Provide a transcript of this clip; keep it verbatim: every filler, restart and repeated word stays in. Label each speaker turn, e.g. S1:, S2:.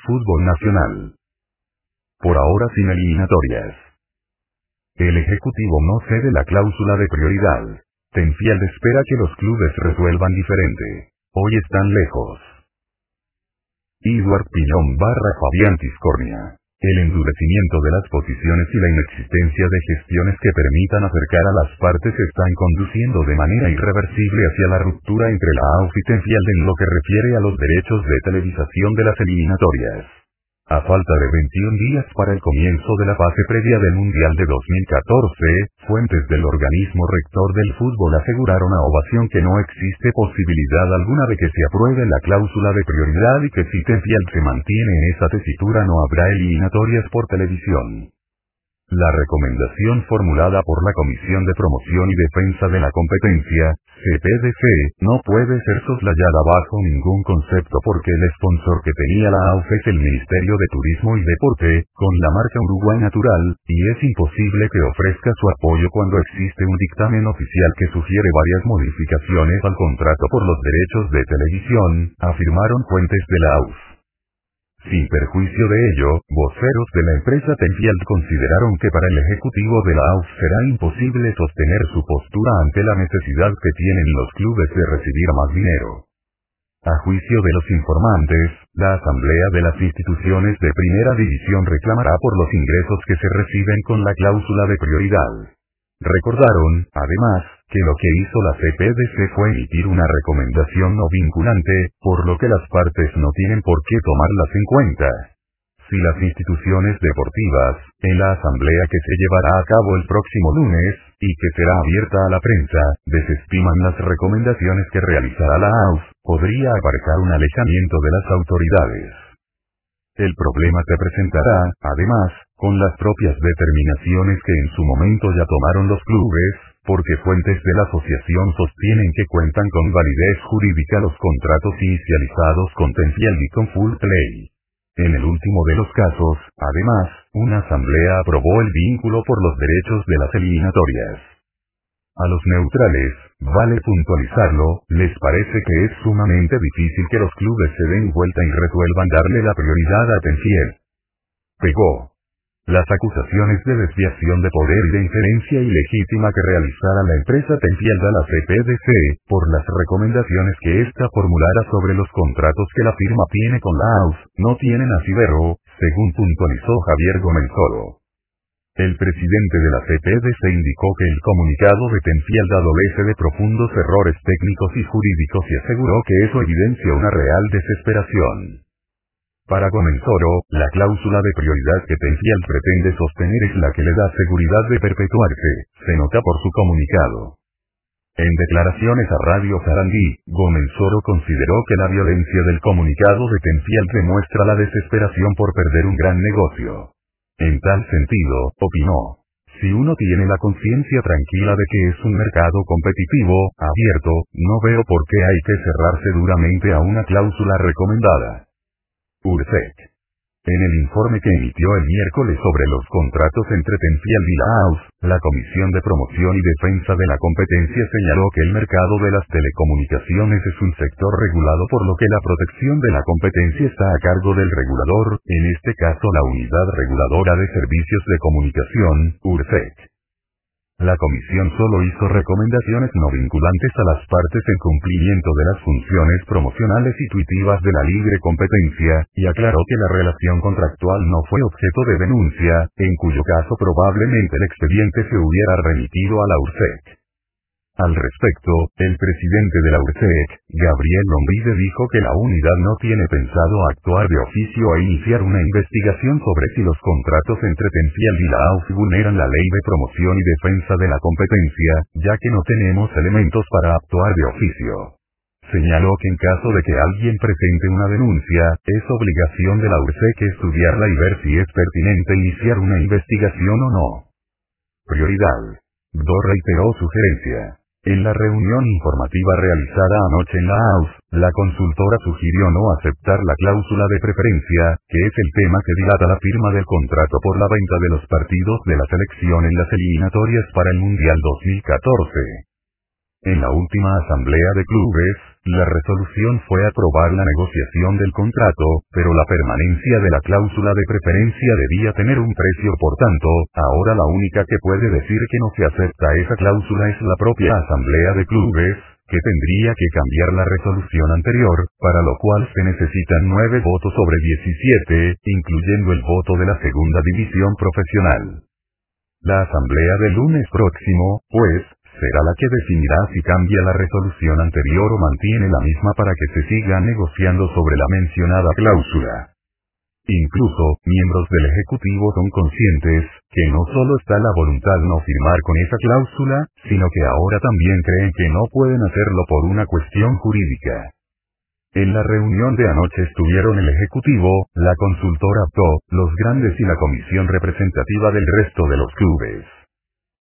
S1: fútbol nacional. Por ahora sin eliminatorias. El Ejecutivo no cede la cláusula de prioridad. Tenfield espera que los clubes resuelvan diferente. Hoy están lejos. Edward Piñón barra Fabián Tiscornia. El endurecimiento de las posiciones y la inexistencia de gestiones que permitan acercar a las partes están conduciendo de manera irreversible hacia la ruptura entre la A U F y Tenfield en lo que refiere a los derechos de televisación de las eliminatorias. A falta de veintiún días para el comienzo de la fase previa del Mundial de dos mil catorce, fuentes del organismo rector del fútbol aseguraron a Ovación que no existe posibilidad alguna de que se apruebe la cláusula de prioridad y que si Tenfield se mantiene en esa tesitura no habrá eliminatorias por televisión. La recomendación formulada por la Comisión de Promoción y Defensa de la Competencia, C P D C, no puede ser soslayada bajo ningún concepto porque el sponsor que tenía la A U F es el Ministerio de Turismo y Deporte, con la marca Uruguay Natural, y es imposible que ofrezca su apoyo cuando existe un dictamen oficial que sugiere varias modificaciones al contrato por los derechos de televisión, afirmaron fuentes de la A U F. Sin perjuicio de ello, voceros de la empresa Tenfield consideraron que para el ejecutivo de la A U F será imposible sostener su postura ante la necesidad que tienen los clubes de recibir más dinero. A juicio de los informantes, la Asamblea de las Instituciones de Primera División reclamará por los ingresos que se reciben con la cláusula de prioridad. Recordaron, además, que lo que hizo la C P D C fue emitir una recomendación no vinculante, por lo que las partes no tienen por qué tomarlas en cuenta. Si las instituciones deportivas, en la asamblea que se llevará a cabo el próximo lunes, y que será abierta a la prensa, desestiman las recomendaciones que realizará la A U F, podría aparejar un alejamiento de las autoridades. El problema se presentará, además, con las propias determinaciones que en su momento ya tomaron los clubes, porque fuentes de la asociación sostienen que cuentan con validez jurídica los contratos inicializados con Tenfield y con Full Play. En el último de los casos, además, una asamblea aprobó el vínculo por los derechos de las eliminatorias. A los neutrales, vale puntualizarlo, les parece que es sumamente difícil que los clubes se den vuelta y resuelvan darle la prioridad a Tenfield. Pegó. Las acusaciones de desviación de poder y de injerencia ilegítima que realizara la empresa Tenfield a la C P D C, por las recomendaciones que ésta formulara sobre los contratos que la firma tiene con la A U F, no tienen asidero, según puntualizó Javier Gomenzoro. El presidente de la C P D C indicó que el comunicado de Tenfield adolece de profundos errores técnicos y jurídicos y aseguró que eso evidencia una real desesperación. Para Gomenzoro, la cláusula de prioridad que Tenfield pretende sostener es la que le da seguridad de perpetuarse, se nota por su comunicado. En declaraciones a Radio Sarandí, Gomenzoro consideró que la violencia del comunicado de Tenfield demuestra la desesperación por perder un gran negocio. En tal sentido, opinó, si uno tiene la conciencia tranquila de que es un mercado competitivo, abierto, no veo por qué hay que cerrarse duramente a una cláusula recomendada. URSEC. En el informe que emitió el miércoles sobre los contratos entre Tenfield y la A U F, la Comisión de Promoción y Defensa de la Competencia señaló que el mercado de las telecomunicaciones es un sector regulado por lo que la protección de la competencia está a cargo del regulador, en este caso la Unidad Reguladora de Servicios de Comunicación, URSEC. La comisión solo hizo recomendaciones no vinculantes a las partes en cumplimiento de las funciones promocionales y tuitivas de la libre competencia, y aclaró que la relación contractual no fue objeto de denuncia, en cuyo caso probablemente el expediente se hubiera remitido a la URSEC. Al respecto, el presidente de la URSEC, Gabriel Lombide dijo que la unidad no tiene pensado actuar de oficio e iniciar una investigación sobre si los contratos entre Tenfield y la A U F vulneran la Ley de Promoción y Defensa de la Competencia, ya que no tenemos elementos para actuar de oficio. Señaló que en caso de que alguien presente una denuncia, es obligación de la URSEC estudiarla y ver si es pertinente iniciar una investigación o no. Prioridad. Do reiteró sugerencia. En la reunión informativa realizada anoche en la A U F, la consultora sugirió no aceptar la cláusula de preferencia, que es el tema que dilata la firma del contrato por la venta de los partidos de la selección en las eliminatorias para el Mundial dos mil catorce. En la última asamblea de clubes, La resolución fue aprobar la negociación del contrato, pero la permanencia de la cláusula de preferencia debía tener un precio. Por tanto, ahora la única que puede decir que no se acepta esa cláusula es la propia Asamblea de Clubes, que tendría que cambiar la resolución anterior, para lo cual se necesitan nueve votos sobre diecisiete, incluyendo el voto de la segunda división profesional. La asamblea del lunes próximo, pues, será la que definirá si cambia la resolución anterior o mantiene la misma para que se siga negociando sobre la mencionada cláusula. Incluso, miembros del Ejecutivo son conscientes, que no solo está la voluntad no firmar con esa cláusula, sino que ahora también creen que no pueden hacerlo por una cuestión jurídica. En la reunión de anoche estuvieron el Ejecutivo, la consultora P T O, los grandes y la comisión representativa del resto de los clubes.